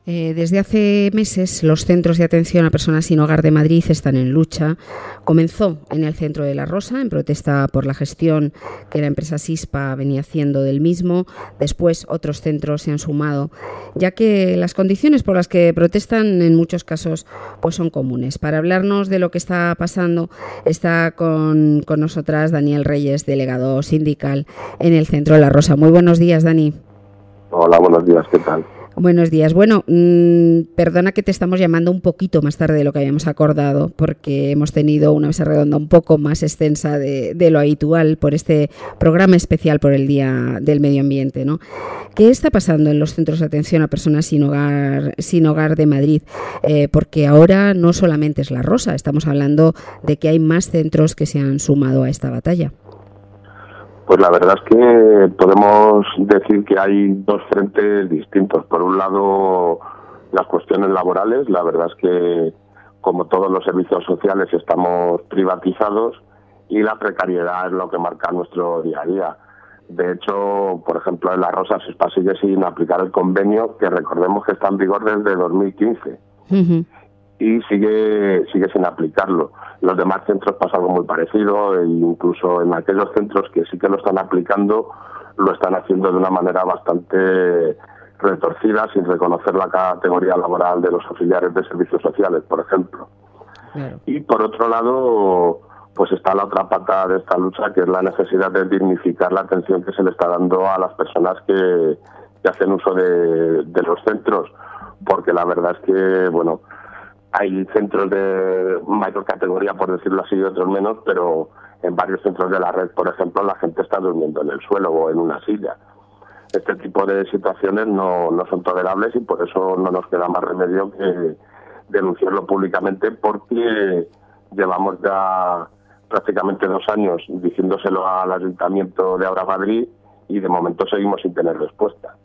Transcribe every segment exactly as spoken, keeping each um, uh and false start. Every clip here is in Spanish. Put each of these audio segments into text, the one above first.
Eh, desde hace meses los centros de atención a personas sin hogar de Madrid están en lucha. Comenzó en el centro de La Rosa en protesta por la gestión que la empresa Sispa venía haciendo del mismo. Después otros centros se han sumado, ya que las condiciones por las que protestan en muchos casos pues son comunes. Para hablarnos de lo que está pasando está con, con nosotras Daniel Reyes, delegado sindical en el centro de La Rosa. Muy buenos días, Dani. Hola, buenos días, ¿qué tal? Buenos días. Bueno, mmm, perdona que te estamos llamando un poquito más tarde de lo que habíamos acordado, porque hemos tenido una mesa redonda un poco más extensa de, de lo habitual por este programa especial por el Día del Medio Ambiente, ¿no? ¿Qué está pasando en los centros de atención a personas sin hogar, sin hogar de Madrid? Eh, porque ahora no solamente es La Rosa, estamos hablando de que hay más centros que se han sumado a esta batalla. Pues la verdad es que podemos decir que hay dos frentes distintos. Por un lado, las cuestiones laborales. La verdad es que, como todos los servicios sociales, estamos privatizados y la precariedad es lo que marca nuestro día a día. De hecho, por ejemplo, en La Rosa Sispa sigue sin aplicar el convenio, que recordemos que está en vigor desde dos mil quince. Uh-huh. Y sigue sigue sin aplicarlo. Los demás centros pasa algo muy parecido, e incluso en aquellos centros que sí que lo están aplicando, lo están haciendo de una manera bastante retorcida, sin reconocer la categoría laboral de los auxiliares de servicios sociales, por ejemplo. Claro. Y por otro lado, pues está la otra pata de esta lucha, que es la necesidad de dignificar la atención que se le está dando a las personas que, que hacen uso de, de los centros, porque la verdad es que, bueno, hay centros de mayor categoría, por decirlo así, y otros menos, pero en varios centros de la red, por ejemplo, la gente está durmiendo en el suelo o en una silla. Este tipo de situaciones no, no son tolerables y por eso no nos queda más remedio que denunciarlo públicamente, porque llevamos ya prácticamente dos años diciéndoselo al Ayuntamiento de Ahora Madrid y de momento seguimos sin tener respuesta.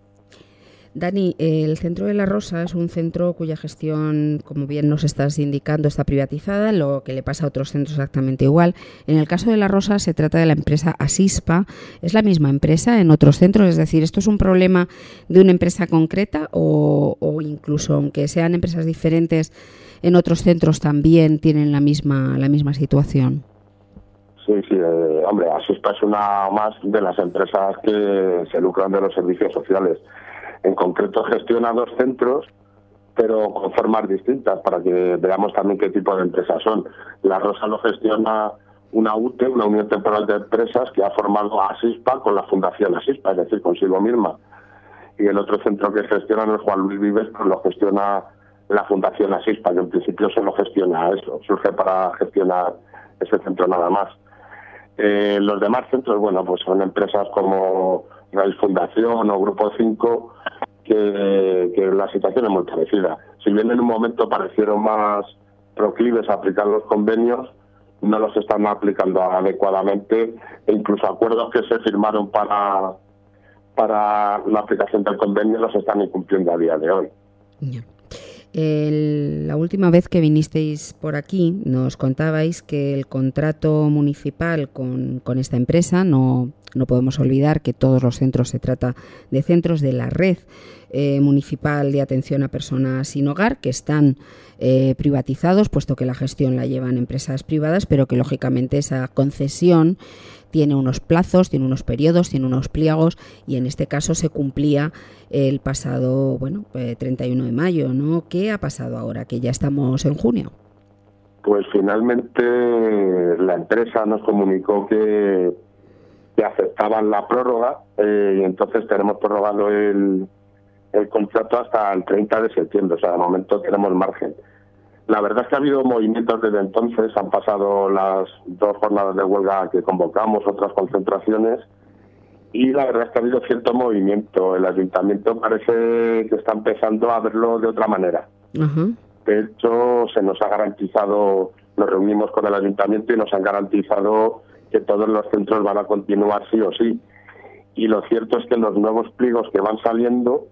Dani, el centro de La Rosa es un centro cuya gestión, como bien nos estás indicando, está privatizada, lo que le pasa a otros centros exactamente igual. En el caso de La Rosa se trata de la empresa Asispa. ¿Es la misma empresa en otros centros? Es decir, ¿esto es un problema de una empresa concreta o, o incluso, aunque sean empresas diferentes, en otros centros también tienen la misma, la misma situación? Sí, sí, eh, hombre, Asispa es una más de las empresas que se lucran de los servicios sociales. En concreto gestiona dos centros, pero con formas distintas, para que veamos también qué tipo de empresas son. La Rosa lo gestiona una U T E, una Unión Temporal de Empresas, que ha formado a Asispa con la Fundación Asispa, es decir, consigo misma. Y el otro centro que gestiona el Juan Luis Vives, pues lo gestiona la Fundación Asispa, que en principio solo gestiona eso, surge para gestionar ese centro nada más. Eh, los demás centros, bueno, pues son empresas como Raíz Fundación o Grupo cinco, que, que la situación es muy parecida. Si bien en un momento parecieron más proclives a aplicar los convenios, no los están aplicando adecuadamente, e incluso acuerdos que se firmaron para, para la aplicación del convenio los están incumpliendo a día de hoy. Yeah. El, la última vez que vinisteis por aquí nos contabais que el contrato municipal con, con esta empresa, no, no podemos olvidar que todos los centros se trata de centros de la red eh, municipal de atención a personas sin hogar, que están eh, privatizados, puesto que la gestión la llevan empresas privadas, pero que lógicamente esa concesión tiene unos plazos, tiene unos periodos, tiene unos pliegos, y en este caso se cumplía el pasado, bueno, eh, treinta y uno de mayo, ¿no? ¿Qué ha pasado ahora, que ya estamos en junio? Pues finalmente la empresa nos comunicó que, que aceptaban la prórroga, eh, y entonces tenemos prorrogado el, el contrato hasta el treinta de septiembre, o sea, de momento tenemos margen. La verdad es que ha habido movimientos desde entonces, han pasado las dos jornadas de huelga que convocamos, otras concentraciones, y la verdad es que ha habido cierto movimiento. El ayuntamiento parece que está empezando a verlo de otra manera. Uh-huh. De hecho, se nos ha garantizado, nos reunimos con el ayuntamiento y nos han garantizado que todos los centros van a continuar sí o sí. Y lo cierto es que los nuevos pliegos que van saliendo,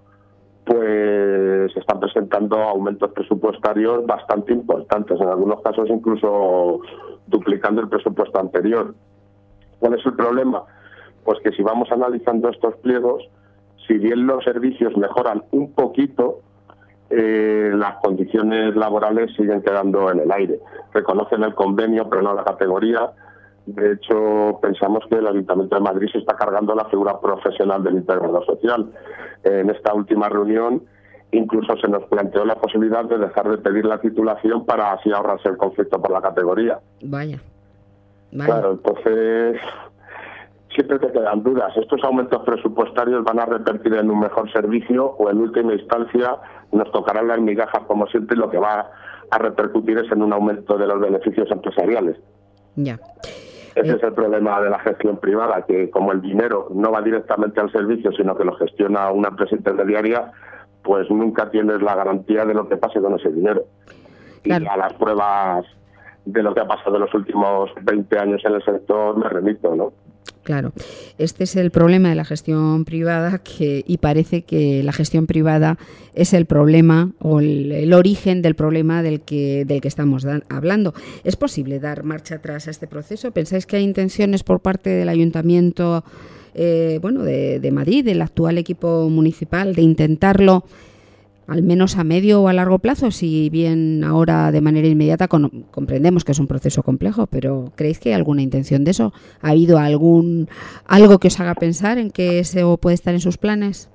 pues se están presentando aumentos presupuestarios bastante importantes, en algunos casos incluso duplicando el presupuesto anterior. ¿Cuál es el problema? Pues que si vamos analizando estos pliegos, si bien los servicios mejoran un poquito, eh, las condiciones laborales siguen quedando en el aire. Reconocen el convenio, pero no la categoría. De hecho, pensamos que el Ayuntamiento de Madrid se está cargando la figura profesional del integrador social. En esta última reunión incluso se nos planteó la posibilidad de dejar de pedir la titulación para así ahorrarse el conflicto por la categoría. Vaya. Vaya. Claro, entonces siempre te quedan dudas. ¿Estos aumentos presupuestarios van a repercutir en un mejor servicio o en última instancia nos tocarán las migajas como siempre y lo que va a repercutir es en un aumento de los beneficios empresariales? Ya. Ese es el problema de la gestión privada, que como el dinero no va directamente al servicio, sino que lo gestiona una empresa intermediaria, pues nunca tienes la garantía de lo que pase con ese dinero. Claro. Y a las pruebas de lo que ha pasado en los últimos veinte años en el sector me remito, ¿no? Claro, este es el problema de la gestión privada, que y parece que la gestión privada es el problema o el, el origen del problema del que del que estamos da, hablando. ¿Es posible dar marcha atrás a este proceso? ¿Pensáis que hay intenciones por parte del Ayuntamiento eh, bueno, de, de Madrid, del actual equipo municipal, de intentarlo al menos a medio o a largo plazo? Si bien ahora de manera inmediata con, comprendemos que es un proceso complejo, pero ¿creéis que hay alguna intención de eso? ¿Ha habido algún algo que os haga pensar en que eso puede estar en sus planes?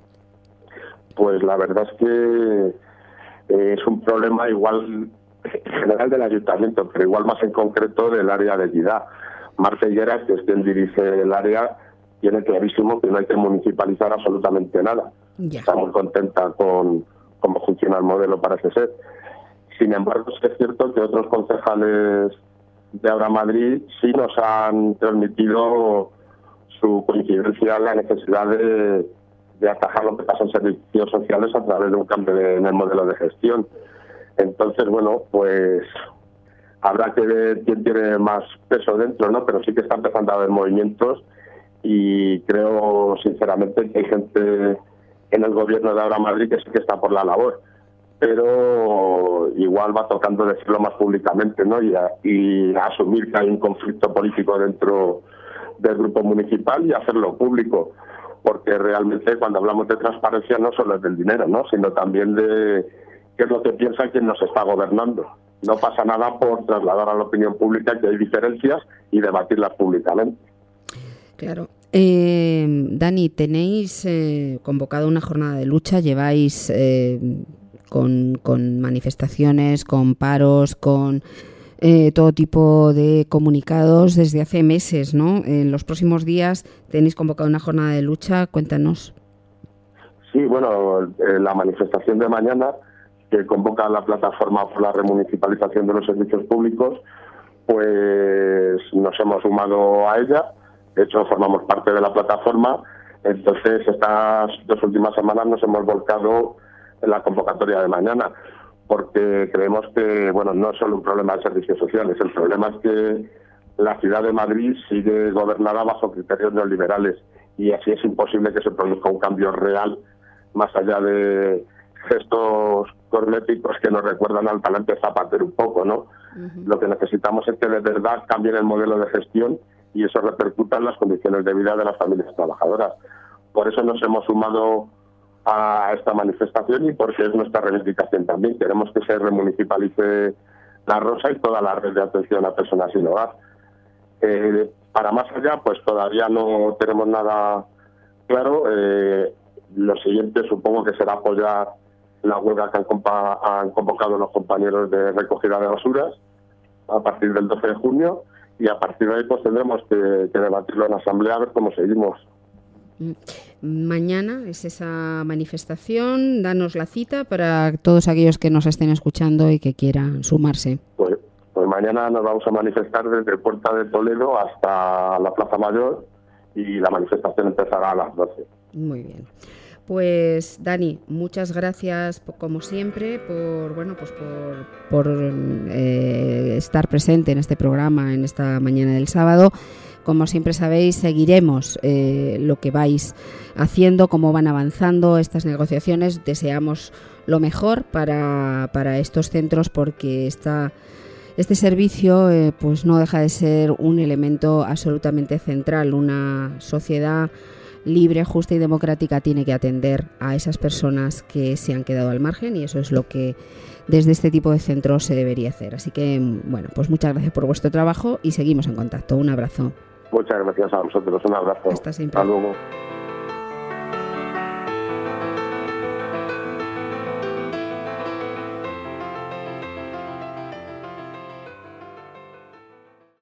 Pues la verdad es que eh, es un problema igual general del ayuntamiento, pero igual más en concreto del área de equidad. Marta Higueras, que es quien dirige el área, tiene clarísimo que no hay que municipalizar absolutamente nada. Ya. Está muy contenta con cómo funciona el modelo, parece ser. Sin embargo, es cierto que otros concejales de Ahora Madrid sí nos han transmitido su coincidencia en la necesidad de, de atajar lo que pasa en servicios sociales a través de un cambio de, en el modelo de gestión. Entonces, bueno, pues habrá que ver quién tiene más peso dentro, ¿no? Pero sí que está empezando a haber movimientos y creo, sinceramente, que hay gente en el gobierno de Ahora Madrid que sí que está por la labor, pero igual va tocando decirlo más públicamente, ¿no? Y, a, y a asumir que hay un conflicto político dentro del grupo municipal y hacerlo público, porque realmente cuando hablamos de transparencia no solo es del dinero, ¿no? Sino también de qué es lo que piensa quien nos está gobernando. No pasa nada por trasladar a la opinión pública que hay diferencias y debatirlas públicamente. Claro. Eh, Dani, tenéis eh, convocado una jornada de lucha, lleváis eh, con, con manifestaciones, con paros, con eh, todo tipo de comunicados desde hace meses, ¿no? En los próximos días tenéis convocado una jornada de lucha, cuéntanos. Sí, bueno, eh, la manifestación de mañana, que convoca la plataforma por la remunicipalización de los servicios públicos, pues nos hemos sumado a ella. De hecho, formamos parte de la plataforma. Entonces, estas dos últimas semanas nos hemos volcado en la convocatoria de mañana, porque creemos que, bueno, no es solo un problema de servicios sociales. El problema es que la ciudad de Madrid sigue gobernada bajo criterios neoliberales y así es imposible que se produzca un cambio real, más allá de gestos cosméticos que nos recuerdan al talante Zapatero un poco, ¿no? Uh-huh. Lo que necesitamos es que de verdad cambien el modelo de gestión y eso repercuta en las condiciones de vida de las familias trabajadoras. Por eso nos hemos sumado a esta manifestación y porque es nuestra reivindicación también. Queremos que se remunicipalice La Rosa y toda la red de atención a personas sin hogar. Eh, para más allá, pues todavía no tenemos nada claro. Eh, lo siguiente supongo que será apoyar la huelga que han, compa- han convocado los compañeros de recogida de basuras a partir del doce de junio. Y a partir de ahí pues tendremos que, que debatirlo en la asamblea a ver cómo seguimos. Mañana es esa manifestación, danos la cita para todos aquellos que nos estén escuchando y que quieran sumarse. Pues, pues mañana nos vamos a manifestar desde Puerta de Toledo hasta la Plaza Mayor y la manifestación empezará a las doce. Muy bien. Pues Dani, muchas gracias como siempre por bueno pues por, por eh, estar presente en este programa en esta mañana del sábado. Como siempre sabéis, seguiremos eh, lo que vais haciendo, cómo van avanzando estas negociaciones. Deseamos lo mejor para, para estos centros porque esta, este servicio eh, pues no deja de ser un elemento absolutamente central, una sociedad libre, justa y democrática tiene que atender a esas personas que se han quedado al margen, y eso es lo que desde este tipo de centros se debería hacer. Así que, bueno, pues muchas gracias por vuestro trabajo y seguimos en contacto. Un abrazo. Muchas gracias a vosotros. Un abrazo. Hasta siempre. Hasta luego.